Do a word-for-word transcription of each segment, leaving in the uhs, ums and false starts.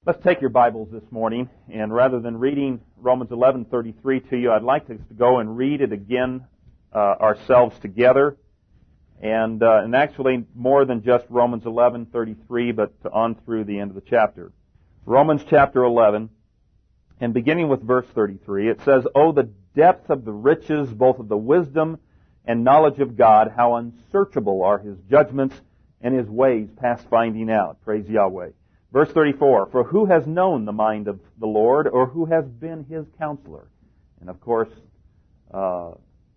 Let's take your Bibles this morning, and rather than reading Romans eleven thirty-three to you, I'd like us to go and read it again uh, ourselves together, and uh, and actually more than just Romans eleven thirty-three, but on through the end of the chapter. Romans chapter eleven, and beginning with verse thirty-three, it says, "Oh, the depth of the riches, both of the wisdom and knowledge of God, how unsearchable are His judgments and His ways past finding out." Praise Yahweh. Verse thirty-four, "For who has known the mind of the Lord, or who has been His counselor?" And of course, uh,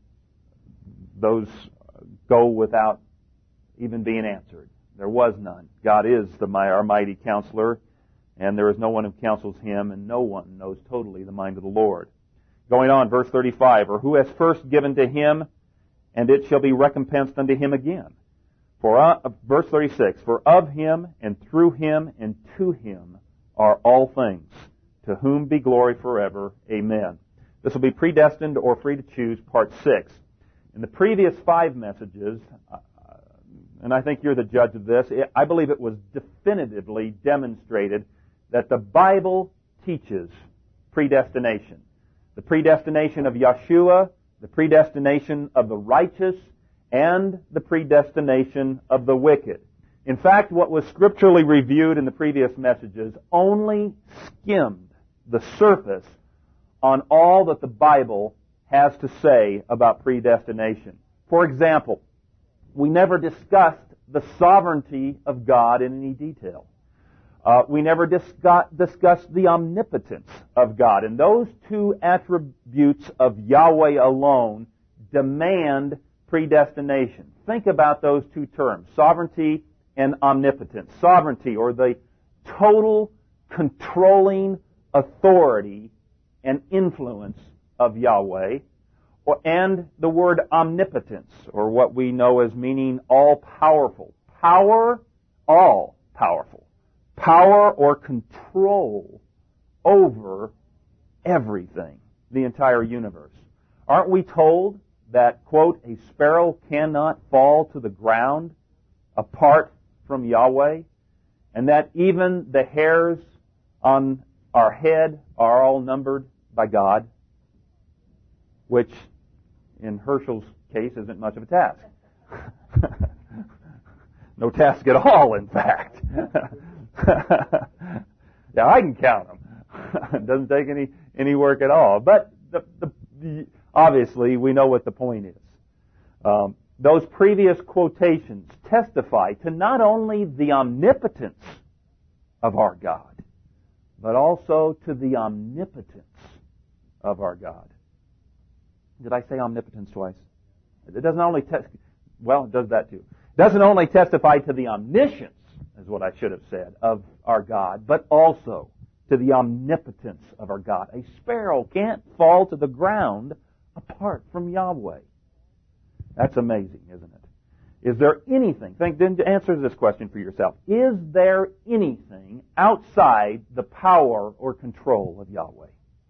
those go without even being answered. There was none. God is the our mighty counselor, and there is no one who counsels Him, and no one knows totally the mind of the Lord. Going on, verse thirty-five, "Or who has first given to Him, and it shall be recompensed unto him again." For uh, verse thirty-six, "For of Him, and through Him, and to Him are all things, to whom be glory forever. Amen." This will be Predestined or Free to Choose, part six. In the previous five messages, uh, and I think you're the judge of this, it, I believe it was definitively demonstrated that the Bible teaches predestination. The predestination of Yeshua, the predestination of the righteous, and the predestination of the wicked. In fact, what was scripturally reviewed in the previous messages only skimmed the surface on all that the Bible has to say about predestination. For example, we never discussed the sovereignty of God in any detail. Uh, we never discuss, discussed the omnipotence of God. And those two attributes of Yahweh alone demand predestination. Think about those two terms, sovereignty and omnipotence. Sovereignty, or the total controlling authority and influence of Yahweh, or, and the word omnipotence, or what we know as meaning all-powerful. Power, all-powerful. Power or control over everything, the entire universe. Aren't we told that, quote, "a sparrow cannot fall to the ground apart from Yahweh," and that even the hairs on our head are all numbered by God, which in Herschel's case isn't much of a task. No task at all, in fact. Yeah, I can count them. It doesn't take any, any work at all. But the, the, the obviously, we know what the point is. Um, those previous quotations testify to not only the omnipotence of our God, but also to the omnipotence of our God. Did I say omnipotence twice? It doesn't only test, well, it does that too. It doesn't only testify to the omniscience, is what I should have said, of our God, but also to the omnipotence of our God. A sparrow can't fall to the ground apart from Yahweh. That's amazing, isn't it? Is there anything, think, then answer this question for yourself. Is there anything outside the power or control of Yahweh?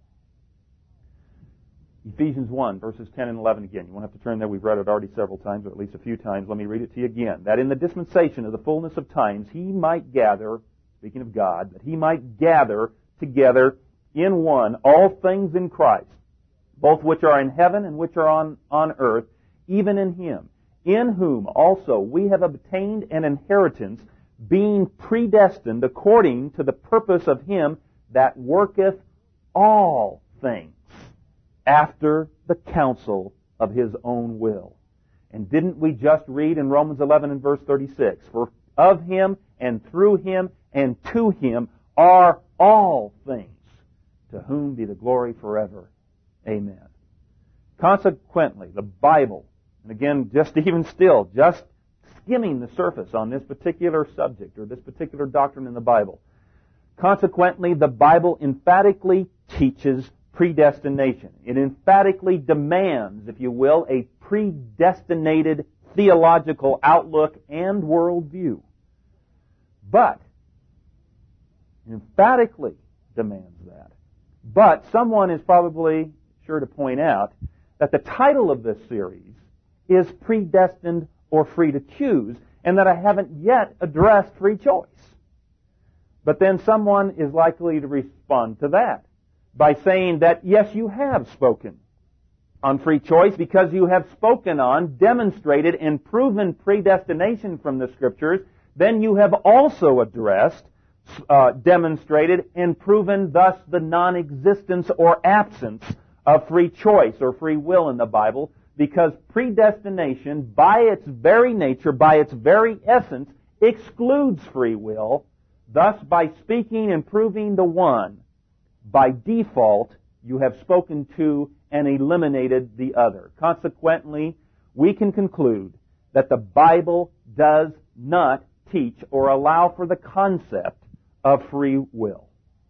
Ephesians one, verses ten and eleven again. You won't have to turn there. We've read it already several times, or at least a few times. Let me read it to you again. "That in the dispensation of the fullness of times He might gather," speaking of God, "that He might gather together in one all things in Christ, both which are in heaven and which are on, on earth, even in Him, in whom also we have obtained an inheritance, being predestined according to the purpose of Him that worketh all things after the counsel of His own will." And didn't we just read in Romans eleven and verse thirty-six, "For of Him and through Him and to Him are all things, to whom be the glory forever. Amen." Consequently, the Bible, and again, just even still, just skimming the surface on this particular subject or this particular doctrine in the Bible, consequently, the Bible emphatically teaches predestination. It emphatically demands, if you will, a predestinated theological outlook and worldview. But, emphatically demands that. But someone is probably sure to point out that the title of this series is Predestined or Free to Choose, and that I haven't yet addressed free choice. But then someone is likely to respond to that by saying that, yes, you have spoken on free choice because you have spoken on, demonstrated, and proven predestination from the Scriptures. Then you have also addressed, uh, demonstrated, and proven thus the non-existence or absence of free choice or free will in the Bible, because predestination, by its very nature, by its very essence, excludes free will. Thus, by speaking and proving the one, by default, you have spoken to and eliminated the other. Consequently, we can conclude that the Bible does not teach or allow for the concept of free will.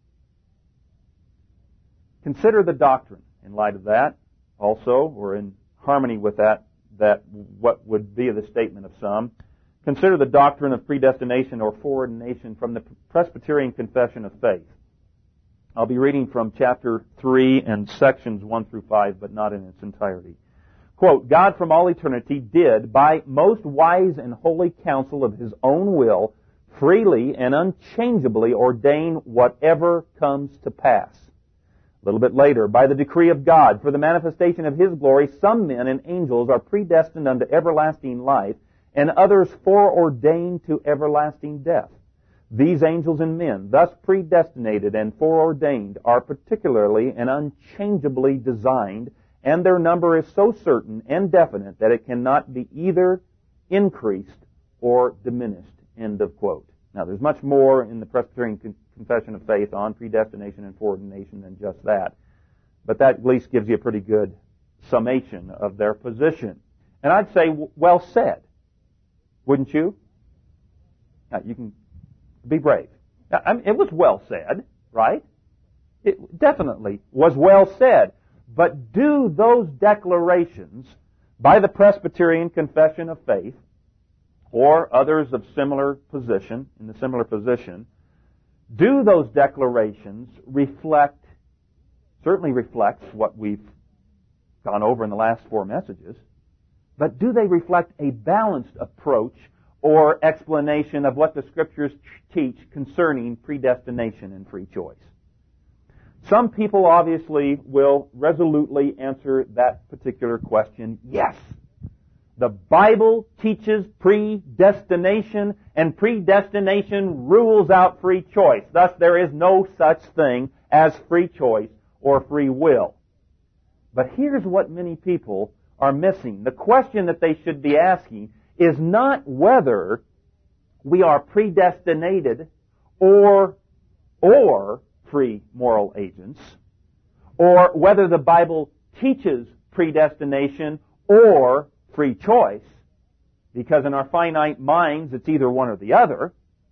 Consider the doctrine in light of that also, or in harmony with that, that what would be the statement of some. Consider the doctrine of predestination or foreordination from the Presbyterian Confession of Faith. I'll be reading from chapter three and sections one through five, but not in its entirety. Quote, God from all eternity did, by most wise and holy counsel of His own will, freely and unchangeably ordain whatever comes to pass. A little bit later, by the decree of God, for the manifestation of His glory, some men and angels are predestined unto everlasting life, and others foreordained to everlasting death. These angels and men, thus predestinated and foreordained, are particularly and unchangeably designed, and their number is so certain and definite that it cannot be either increased or diminished. End of quote. Now, there's much more in the Presbyterian Con- Confession of Faith on predestination and foreordination than just that, but that at least gives you a pretty good summation of their position. And I'd say, well said. Wouldn't you? Now, you can be brave. Now, I mean, it was well said, right? It definitely was well said. But do those declarations by the Presbyterian Confession of Faith or others of similar position, in the similar position, do those declarations reflect, certainly reflect what we've gone over in the last four messages, but do they reflect a balanced approach or explanation of what the Scriptures teach concerning predestination and free choice? Some people obviously will resolutely answer that particular question, yes. The Bible teaches predestination, and predestination rules out free choice. Thus, there is no such thing as free choice or free will. But here's what many people are missing. The question that they should be asking is not whether we are predestinated or, or free moral agents, or whether the Bible teaches predestination or free choice, because in our finite minds it's either one or the other.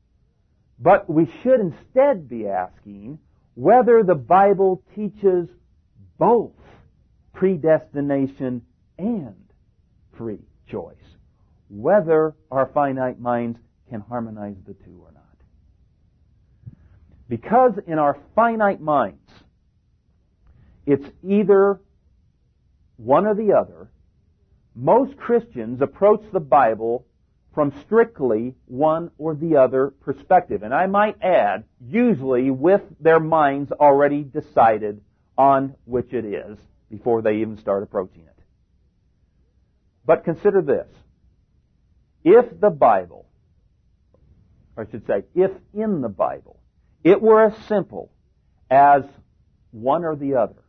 But we should instead be asking whether the Bible teaches both predestination and free choice, whether our finite minds can harmonize the two or not. Because in our finite minds, it's either one or the other, most Christians approach the Bible from strictly one or the other perspective. And I might add, usually with their minds already decided on which it is before they even start approaching it. But consider this. If the Bible, or I should say, if in the Bible, it were as simple as one or the other,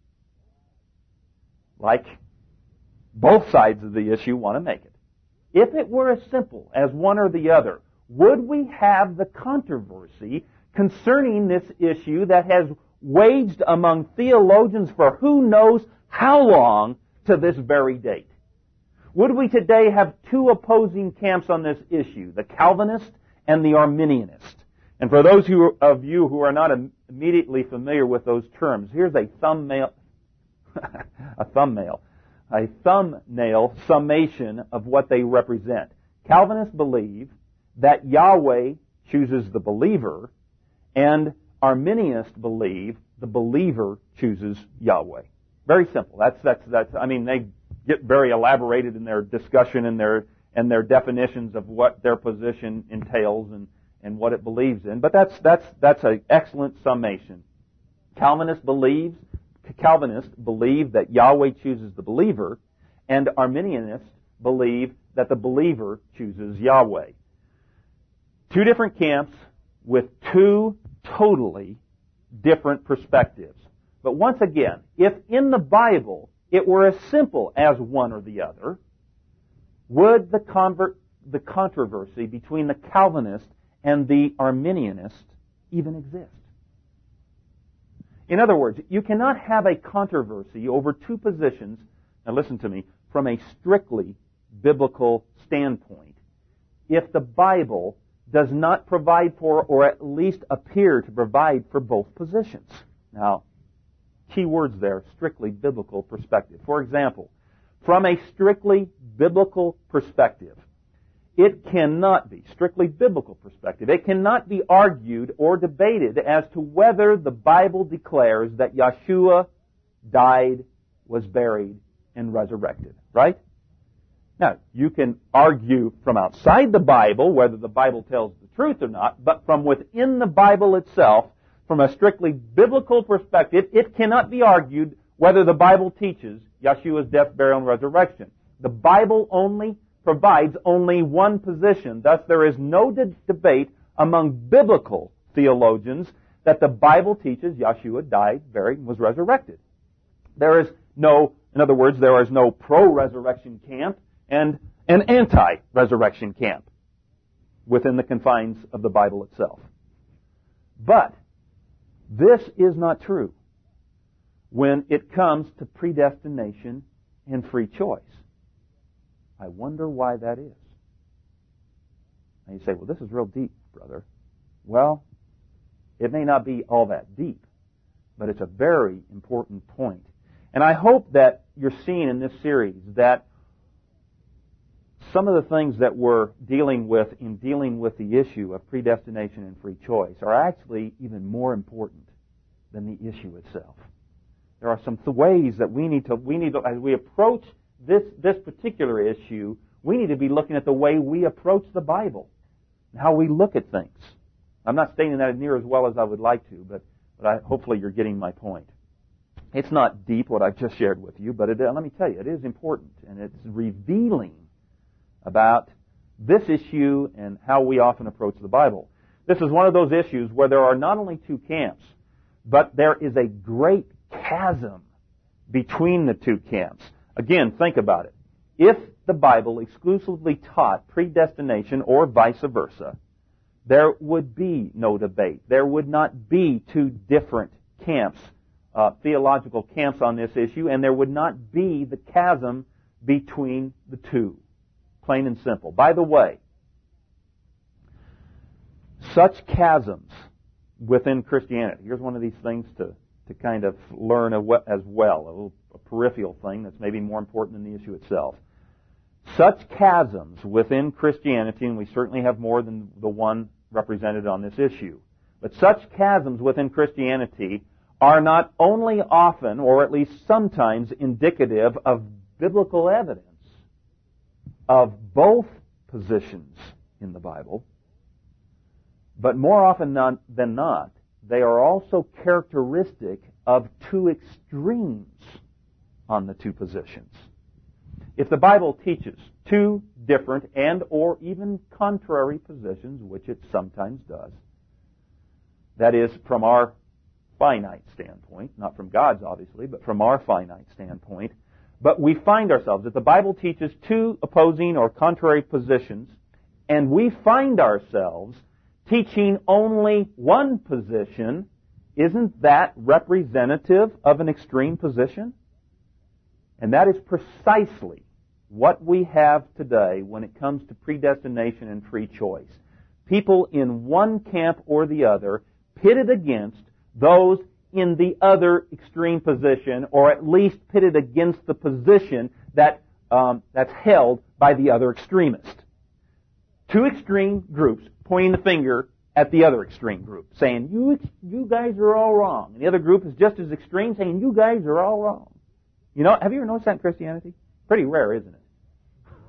like both sides of the issue want to make it. If it were as simple as one or the other, would we have the controversy concerning this issue that has waged among theologians for who knows how long to this very date? Would we today have two opposing camps on this issue, the Calvinist and the Arminianist? And for those who, of you who are not immediately familiar with those terms, here's a thumbnail, a thumbnail. a thumbnail summation of what they represent. Calvinists believe that Yahweh chooses the believer, and Arminians believe the believer chooses Yahweh. Very simple. That's, that's, that's, I mean, they get very elaborated in their discussion and their, and their definitions of what their position entails and, and what it believes in. But that's that's that's an excellent summation. Calvinists believe Calvinists believe that Yahweh chooses the believer, and Arminianists believe that the believer chooses Yahweh. Two different camps with two totally different perspectives. But once again, if in the Bible it were as simple as one or the other, would the convert, the controversy between the Calvinist and the Arminianist even exist? In other words, you cannot have a controversy over two positions, now listen to me, from a strictly biblical standpoint, if the Bible does not provide for, or at least appear to provide for, both positions. Now, key words there, strictly biblical perspective. For example, from a strictly biblical perspective, it cannot be, strictly biblical perspective, it cannot be argued or debated as to whether the Bible declares that Yeshua died, was buried, and resurrected. Right? Now, you can argue from outside the Bible whether the Bible tells the truth or not, but from within the Bible itself, from a strictly biblical perspective, it cannot be argued whether the Bible teaches Yeshua's death, burial, and resurrection. The Bible only provides only one position. Thus, there is no de- debate among biblical theologians that the Bible teaches Yeshua died, buried, and was resurrected. There is no, in other words, there is no pro-resurrection camp and an anti-resurrection camp within the confines of the Bible itself. But this is not true when it comes to predestination and free choice. I wonder why that is. And you say, well, this is real deep, brother. Well, it may not be all that deep, but it's a very important point. And I hope that you're seeing in this series that some of the things that we're dealing with in dealing with the issue of predestination and free choice are actually even more important than the issue itself. There are some th- ways that we need to, we need to, as we approach this, this particular issue, we need to be looking at the way we approach the Bible and how we look at things. I'm not stating that near as well as I would like to, but, but I, hopefully you're getting my point. It's not deep what I've just shared with you, but it, let me tell you, it is important, and it's revealing about this issue and how we often approach the Bible. This is one of those issues where there are not only two camps, but there is a great chasm between the two camps. Again, think about it. If the Bible exclusively taught predestination or vice versa, there would be no debate. There would not be two different camps, uh, theological camps on this issue, and there would not be the chasm between the two. Plain and simple. By the way, such chasms within Christianity, here's one of these things to, to kind of learn as well, a little a peripheral thing that's maybe more important than the issue itself. Such chasms within Christianity, and we certainly have more than the one represented on this issue, but such chasms within Christianity are not only often, or at least sometimes, indicative of biblical evidence of both positions in the Bible, but more often than not, they are also characteristic of two extremes on the two positions. If the Bible teaches two different and or even contrary positions, which it sometimes does, that is from our finite standpoint, not from God's obviously, but from our finite standpoint, but we find ourselves, if the Bible teaches two opposing or contrary positions, and we find ourselves teaching only one position, isn't that representative of an extreme position? And that is precisely what we have today when it comes to predestination and free choice. People in one camp or the other pitted against those in the other extreme position, or at least pitted against the position that um, that's held by the other extremist. Two extreme groups pointing the finger at the other extreme group, saying, you, you guys are all wrong. And the other group is just as extreme, saying, you guys are all wrong. You know, have you ever noticed that in Christianity? Pretty rare, isn't it?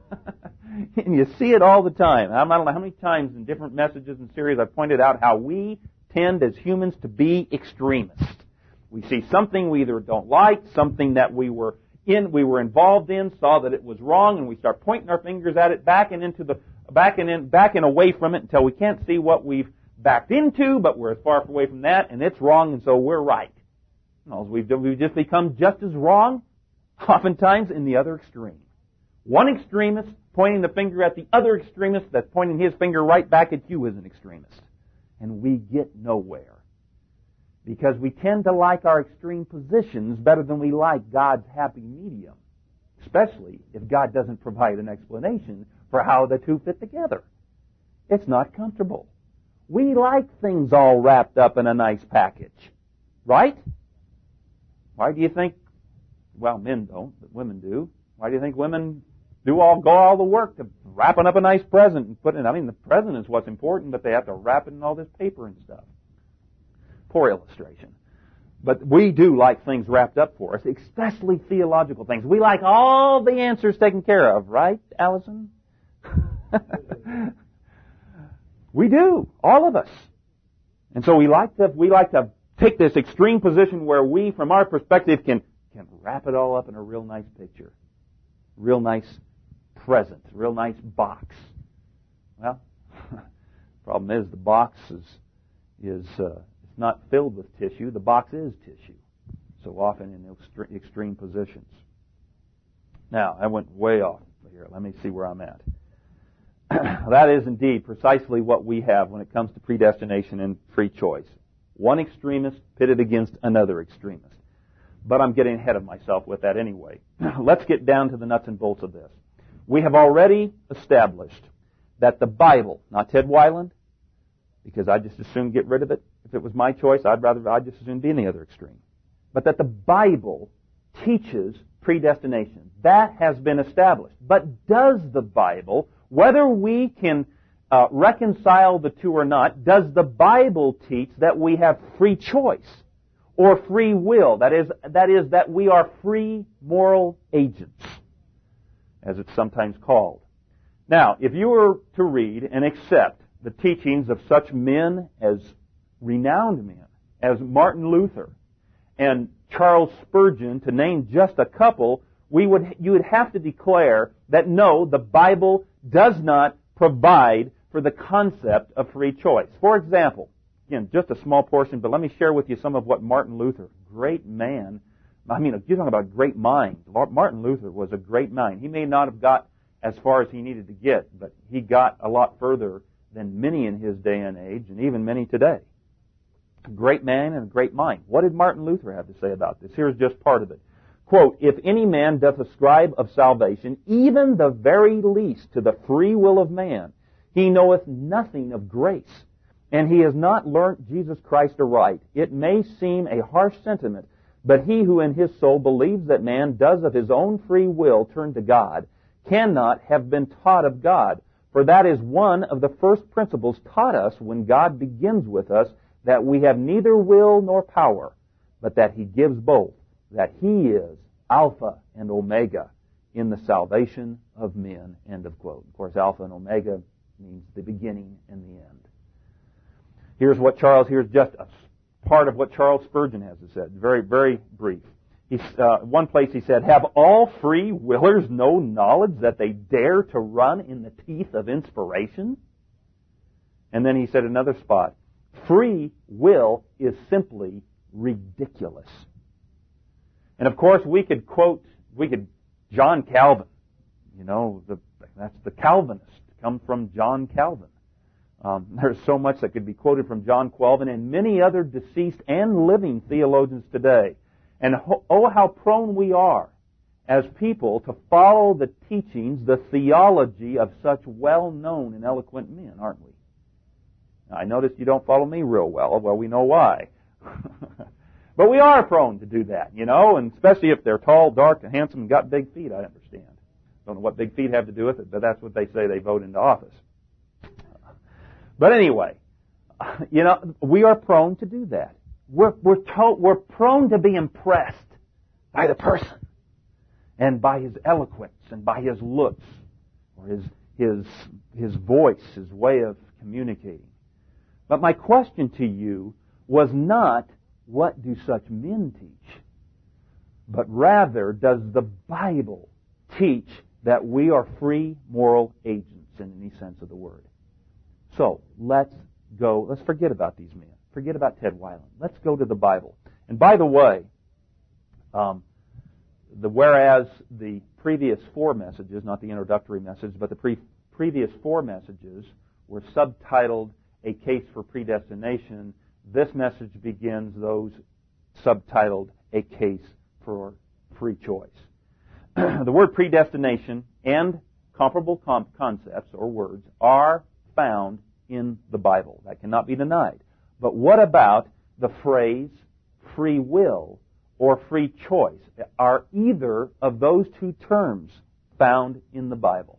And you see it all the time. I don't know how many times in different messages and series I've pointed out how we tend as humans to be extremists. We see something we either don't like, something that we were in, we were involved in, saw that it was wrong, and we start pointing our fingers at it, backing into the, backing in, backing away from it until we can't see what we've backed into, but we're as far away from that, and it's wrong, and so we're right. No, we've, we've just become just as wrong, oftentimes in the other extreme. One extremist pointing the finger at the other extremist that's pointing his finger right back at you as an extremist. And we get nowhere. Because we tend to like our extreme positions better than we like God's happy medium. Especially if God doesn't provide an explanation for how the two fit together. It's not comfortable. We like things all wrapped up in a nice package. Right? Why do you think, well, men don't, but women do. Why do you think women do all, go all the work to wrapping up a nice present and put it in? I mean, the present is what's important, but they have to wrap it in all this paper and stuff. Poor illustration. But we do like things wrapped up for us, especially theological things. We like all the answers taken care of, right, Allison? We do, all of us. And so we like to we like to take this extreme position where we, from our perspective, can can wrap it all up in a real nice picture, real nice present, real nice box. Well, problem is the box is is uh, it's not filled with tissue. The box is tissue. So often in extreme positions. Now I went way off here. Let me see where I'm at. That is indeed precisely what we have when it comes to predestination and free choice. One extremist pitted against another extremist. But I'm getting ahead of myself with that anyway. Let's get down to the nuts and bolts of this. We have already established that the Bible, not Ted Weiland, because I'd just as soon get rid of it. If it was my choice, I'd rather, I'd just as soon be in the other extreme. But that the Bible teaches predestination. That has been established. But does the Bible, whether we can uh, reconcile the two or not, does the Bible teach that we have free choice or free will? That is, that is that we are free moral agents, as it's sometimes called. Now, if you were to read and accept the teachings of such men as renowned men, as Martin Luther and Charles Spurgeon, to name just a couple, we would, you would have to declare that no, the Bible does not provide for the concept of free choice. For example, again, just a small portion, but let me share with you some of what Martin Luther, great man, I mean, you're talking about great mind. Martin Luther was a great mind. He may not have got as far as he needed to get, but he got a lot further than many in his day and age, and even many today. A great man and a great mind. What did Martin Luther have to say about this? Here's just part of it. Quote, "If any man doth ascribe of salvation, even the very least, to the free will of man, he knoweth nothing of grace, and he has not learnt Jesus Christ aright. It may seem a harsh sentiment, but he who in his soul believes that man does of his own free will turn to God, cannot have been taught of God. For that is one of the first principles taught us when God begins with us, that we have neither will nor power, but that he gives both, that he is Alpha and Omega in the salvation of men." End of quote. Of course, Alpha and Omega means the beginning and the end. Here's what Charles, here's just a part of what Charles Spurgeon has to say. Very, very brief. He's, uh, one place he said, "Have all free willers no knowledge that they dare to run in the teeth of inspiration?" And then he said another spot, "Free will is simply ridiculous." And of course, we could quote, we could, John Calvin, you know, the, that's the Calvinist, come from John Calvin. Um, there's so much that could be quoted from John Calvin and many other deceased and living theologians today. And oh, how prone we are as people to follow the teachings, the theology of such well-known and eloquent men, aren't we? Now, I noticed you don't follow me real well. Well, we know why. But we are prone to do that, you know, and especially if they're tall, dark, and handsome and got big feet, I understand. Don't know what big feet have to do with it, but that's what they say they vote into office. But anyway, you know, we are prone to do that. We're, we're, to, we're prone to be impressed by the person and by his eloquence and by his looks or his, his, his voice, his way of communicating. But my question to you was not, what do such men teach? But rather, does the Bible teach that we are free moral agents in any sense of the word? So, let's go, let's forget about these men. Forget about Ted Weiland. Let's go to the Bible. And by the way, um, the whereas the previous four messages, not the introductory message, but the pre- previous four messages were subtitled A Case for Predestination, this message begins those subtitled A Case for Free Choice. The word predestination and comparable com- concepts or words are found in the Bible. That cannot be denied. But what about the phrase free will or free choice? Are either of those two terms found in the Bible?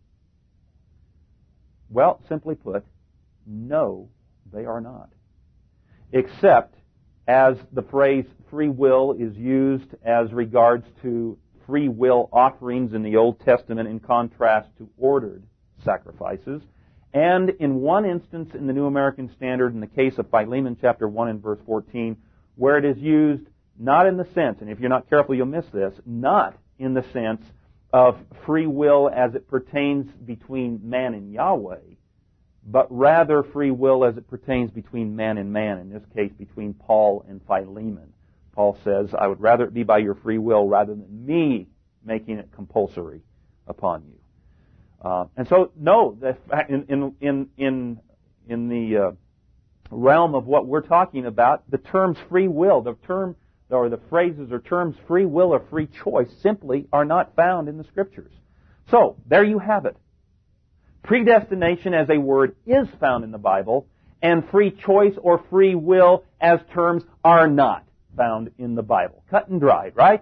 Well, simply put, no, they are not. Except as the phrase free will is used as regards to free will offerings in the Old Testament in contrast to ordered sacrifices. And in one instance in the New American Standard, in the case of Philemon chapter one and verse fourteen, where it is used not in the sense, and if you're not careful you'll miss this, not in the sense of free will as it pertains between man and Yahweh, but rather free will as it pertains between man and man, in this case between Paul and Philemon. Paul says, I would rather it be by your free will rather than me making it compulsory upon you. Uh, and so, no, in in in in, in the uh, realm of what we're talking about, the terms free will, the term or the phrases or terms free will or free choice simply are not found in the Scriptures. So, there you have it. Predestination as a word is found in the Bible, and free choice or free will as terms are not found in the Bible. Cut and dried, right?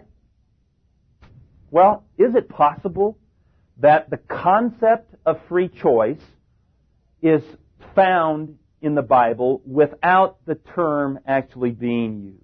Well, is it possible that the concept of free choice is found in the Bible without the term actually being used?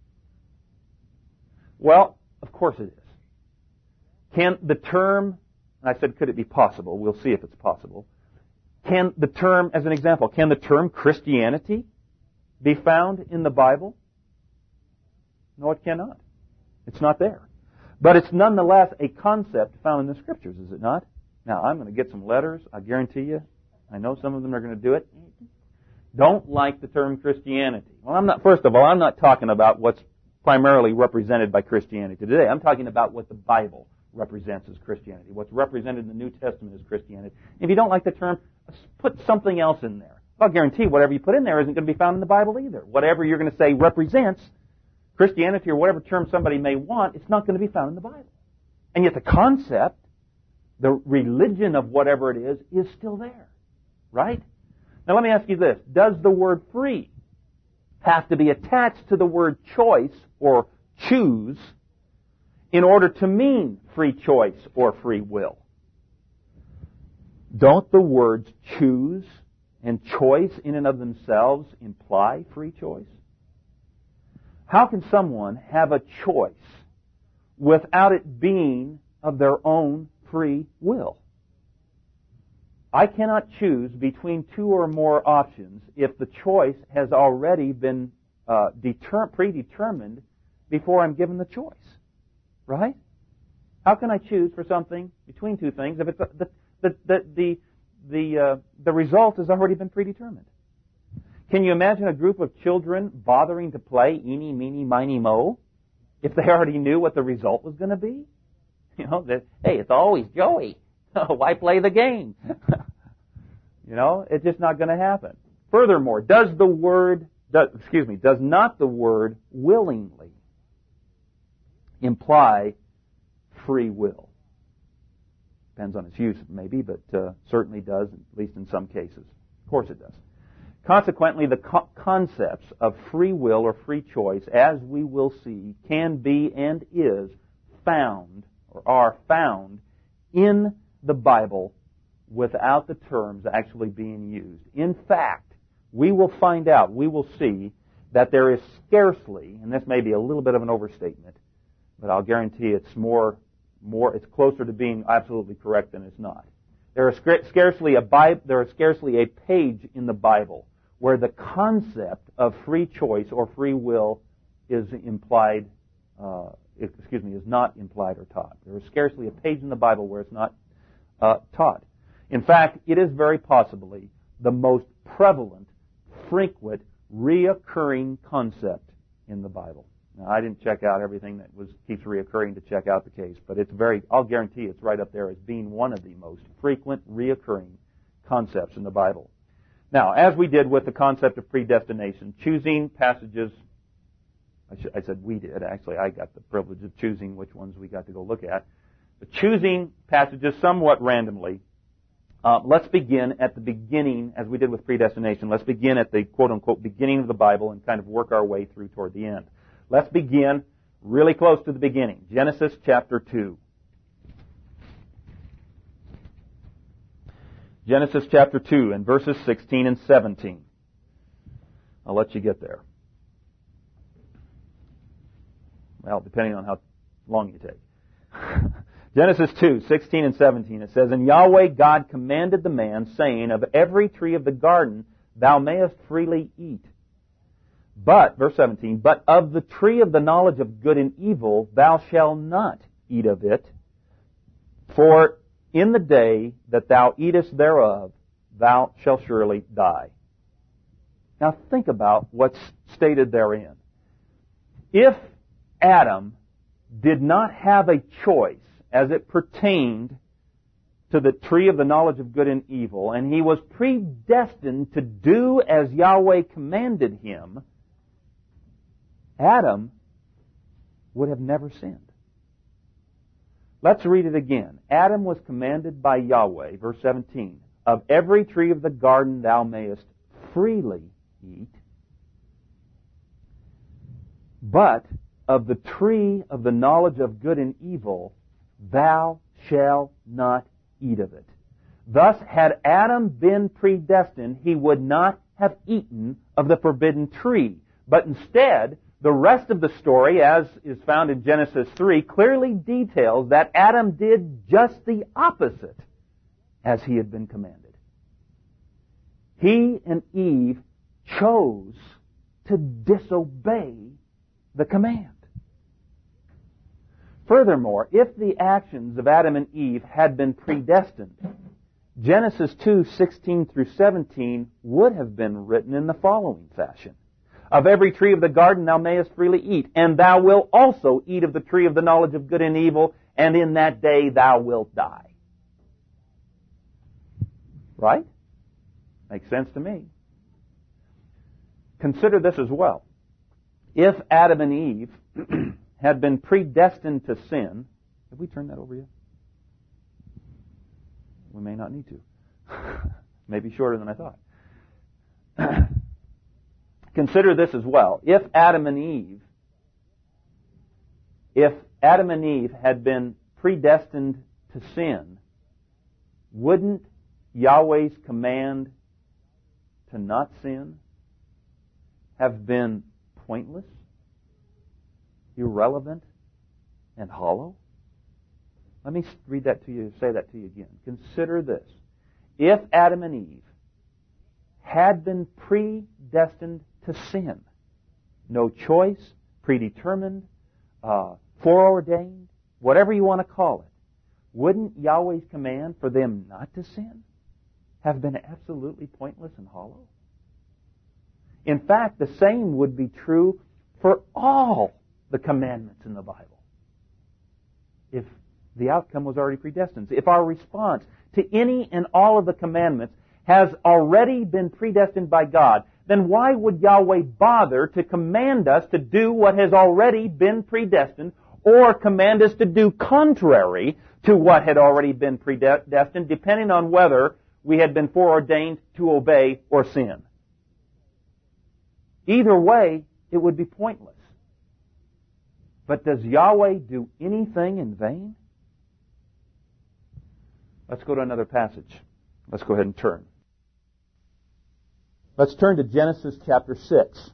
Well, of course it is. Can the term, and I said could it be possible, we'll see if it's possible, can the term, as an example, can the term Christianity be found in the Bible? No, it cannot. It's not there. But it's nonetheless a concept found in the Scriptures, is it not? Now, I'm going to get some letters, I guarantee you. I know some of them are going to do it. Don't like the term Christianity. Well, I'm not, first of all, I'm not talking about what's primarily represented by Christianity today. I'm talking about what the Bible represents as Christianity. What's represented in the New Testament as Christianity. If you don't like the term, put something else in there. I'll guarantee whatever you put in there isn't going to be found in the Bible either. Whatever you're going to say represents Christianity or whatever term somebody may want, it's not going to be found in the Bible. And yet the concept, the religion of whatever it is, is still there. Right? Now let me ask you this. Does the word free have to be attached to the word choice or choose in order to mean free choice or free will? Don't the words choose and choice in and of themselves imply free choice? How can someone have a choice without it being of their own free will? I cannot choose between two or more options if the choice has already been uh, deter- predetermined before I'm given the choice. Right? How can I choose for something between two things if it's the the the the the, uh, the result has already been predetermined? Can you imagine a group of children bothering to play eeny, meeny, miny, mo if they already knew what the result was going to be? You know, that, hey, it's always Joey. Why play the game? You know, it's just not going to happen. Furthermore, does the word, does, excuse me, does not the word willingly imply free will? Depends on its use, maybe, but uh, certainly does, at least in some cases. Of course it does. Consequently, the co- concepts of free will or free choice, as we will see, can be and is found, or are found, in the Bible without the terms actually being used. In fact, we will find out, we will see, that there is scarcely, and this may be a little bit of an overstatement, but I'll guarantee it's more, more, it's closer to being absolutely correct than it's not. There is scarcely a Bible, there is scarcely a page in the Bible where the concept of free choice or free will is implied, uh, excuse me, is not implied or taught. There is scarcely a page in the Bible where it's not uh, taught. In fact, it is very possibly the most prevalent, frequent, reoccurring concept in the Bible. Now, I didn't check out everything that was keeps reoccurring to check out the case, but it's very, I'll guarantee it's right up there as being one of the most frequent, reoccurring concepts in the Bible. Now, as we did with the concept of predestination, choosing passages, I, should, I said we did, actually I got the privilege of choosing which ones we got to go look at, but choosing passages somewhat randomly, uh, let's begin at the beginning, as we did with predestination, let's begin at the quote-unquote beginning of the Bible and kind of work our way through toward the end. Let's begin really close to the beginning. Genesis chapter two. Genesis chapter two and verses sixteen and seventeen. I'll let you get there. Well, depending on how long you take. Genesis two, sixteen and seventeen. It says, "And Yahweh God commanded the man, saying, Of every tree of the garden thou mayest freely eat. But," verse seventeen, "but of the tree of the knowledge of good and evil thou shalt not eat of it, for in the day that thou eatest thereof thou shalt surely die." Now think about what's stated therein. If Adam did not have a choice as it pertained to the tree of the knowledge of good and evil, and he was predestined to do as Yahweh commanded him, Adam would have never sinned. Let's read it again. Adam was commanded by Yahweh, verse seventeen, "Of every tree of the garden thou mayest freely eat, but of the tree of the knowledge of good and evil thou shalt not eat of it." Thus, had Adam been predestined, he would not have eaten of the forbidden tree. But instead, the rest of the story, as is found in Genesis three, clearly details that Adam did just the opposite as he had been commanded. He and Eve chose to disobey the command. Furthermore, if the actions of Adam and Eve had been predestined, Genesis two, sixteen through seventeen would have been written in the following fashion. "Of every tree of the garden thou mayest freely eat, and thou wilt also eat of the tree of the knowledge of good and evil, and in that day thou wilt die." Right? Makes sense to me. Consider this as well. If Adam and Eve had been predestined to sin, have we turned that over yet? We may not need to. Maybe shorter than I thought. Consider this as well. If Adam and Eve, if Adam and Eve had been predestined to sin, wouldn't Yahweh's command to not sin have been pointless, irrelevant, and hollow? Let me read that to you, say that to you again. Consider this. If Adam and Eve had been predestined to sin, no choice, predetermined, uh, foreordained, whatever you want to call it, wouldn't Yahweh's command for them not to sin have been absolutely pointless and hollow? In fact, the same would be true for all the commandments in the Bible, if the outcome was already predestined. If our response to any and all of the commandments has already been predestined by God, then why would Yahweh bother to command us to do what has already been predestined, or command us to do contrary to what had already been predestined, depending on whether we had been foreordained to obey or sin? Either way, it would be pointless. But does Yahweh do anything in vain? Let's go to another passage. Let's go ahead and turn. Let's turn to Genesis chapter six.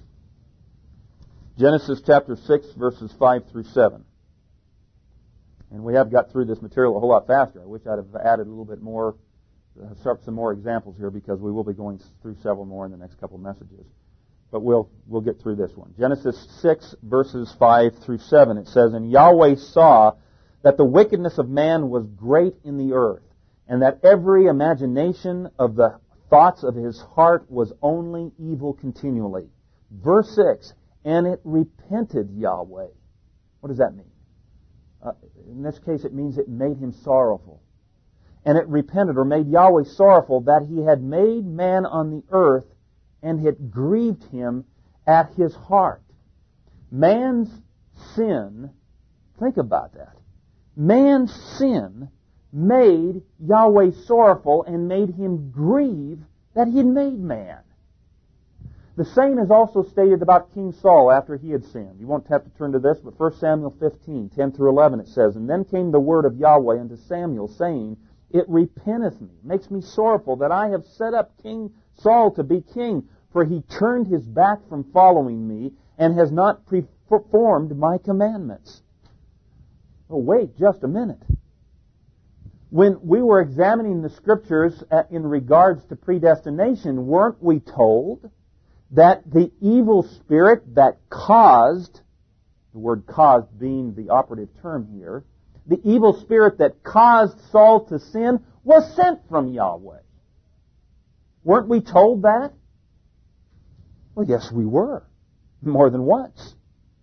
Genesis chapter six, verses five through seven. And we have got through this material a whole lot faster. I wish I'd have added a little bit more, uh, some more examples here, because we will be going through several more in the next couple of messages. But we'll we'll get through this one. Genesis six, verses five through seven, it says, "And Yahweh saw that the wickedness of man was great in the earth, and that every imagination of the thoughts of his heart was only evil continually." Verse six, "And it repented Yahweh." What does that mean? Uh, in this case, it means it made him sorrowful. "And it repented," or made Yahweh sorrowful, "that he had made man on the earth, and it grieved him at his heart." Man's sin, think about that. Man's sin made Yahweh sorrowful and made him grieve that he had made man. The same is also stated about King Saul after he had sinned. You won't have to turn to this, but First Samuel fifteen, ten through eleven, it says, "And then came the word of Yahweh unto Samuel, saying, It repenteth me, makes me sorrowful, that I have set up King Saul to be king, for he turned his back from following me, and has not performed my commandments." Oh, wait just a minute. When we were examining the Scriptures in regards to predestination, weren't we told that the evil spirit that caused, the word caused being the operative term here, the evil spirit that caused Saul to sin was sent from Yahweh? Weren't we told that? Well, yes, we were. More than once.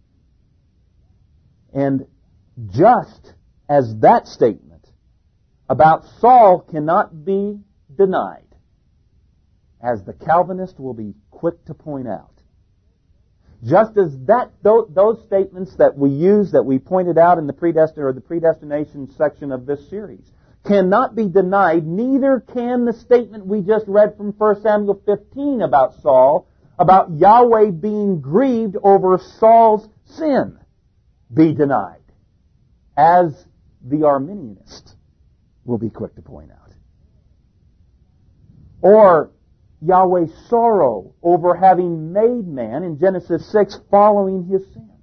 And just as that statement about Saul cannot be denied, as the Calvinist will be quick to point out, just as that those statements that we use, that we pointed out in the predestin or the predestination section of this series, cannot be denied, neither can the statement we just read from First Samuel fifteen about Saul, about Yahweh being grieved over Saul's sin, be denied, as the Arminianist will be quick to point out. Or Yahweh's sorrow over having made man in Genesis six following his sin.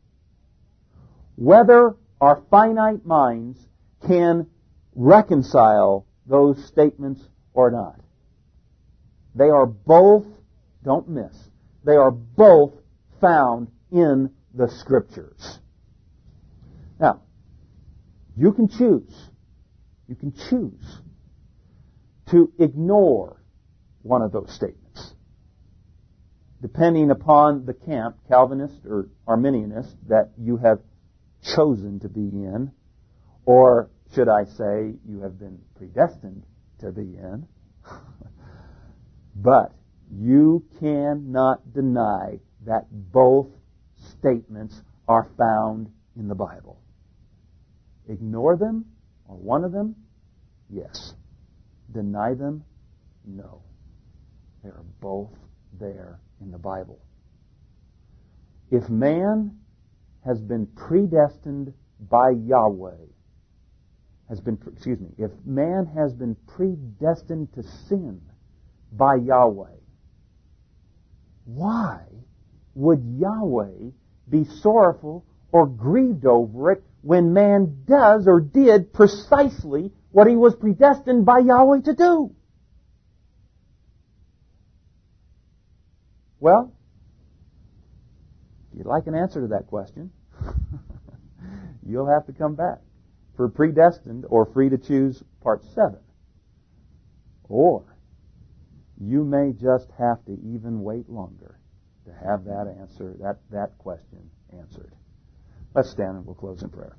Whether our finite minds can reconcile those statements or not, they are both, don't miss, they are both found in the Scriptures. Now, you can choose, you can choose to ignore one of those statements, depending upon the camp, Calvinist or Arminianist, that you have chosen to be in, or should I say, you have been predestined to be in. But you cannot deny that both statements are found in the Bible. Ignore them, or one of them, yes. Deny them, no. They are both there in the Bible. If man has been predestined by Yahweh, has been, excuse me, if man has been predestined to sin by Yahweh, why would Yahweh be sorrowful or grieved over it when man does or did precisely what he was predestined by Yahweh to do? Well, if you'd like an answer to that question, you'll have to come back for Predestined or Free to Choose Part seven. Or you may just have to even wait longer to have that answer, that, that question answered. Let's stand and we'll close in prayer.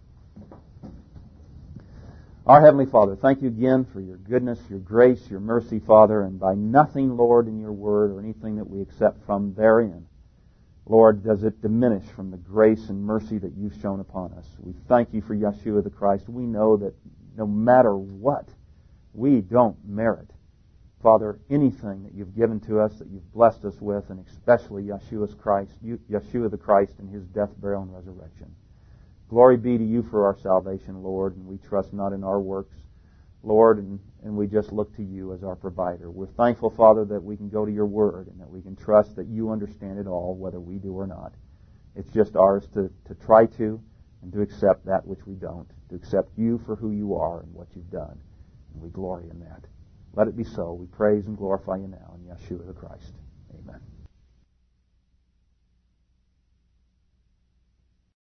Our Heavenly Father, thank you again for your goodness, your grace, your mercy, Father, and by nothing, Lord, in your word or anything that we accept from therein, Lord, does it diminish from the grace and mercy that you've shown upon us. We thank you for Yeshua the Christ. We know that no matter what, we don't merit, Father, anything that you've given to us, that you've blessed us with, and especially Yeshua's Christ, Yeshua the Christ and his death, burial, and resurrection. Glory be to you for our salvation, Lord, and we trust not in our works, Lord, and, and we just look to you as our provider. We're thankful, Father, that we can go to your word and that we can trust that you understand it all, whether we do or not. It's just ours to, to try to and to accept that which we don't. to accept you for who you are and what you've done. And we glory in that. Let it be so. We praise and glorify you now in Yeshua the Christ.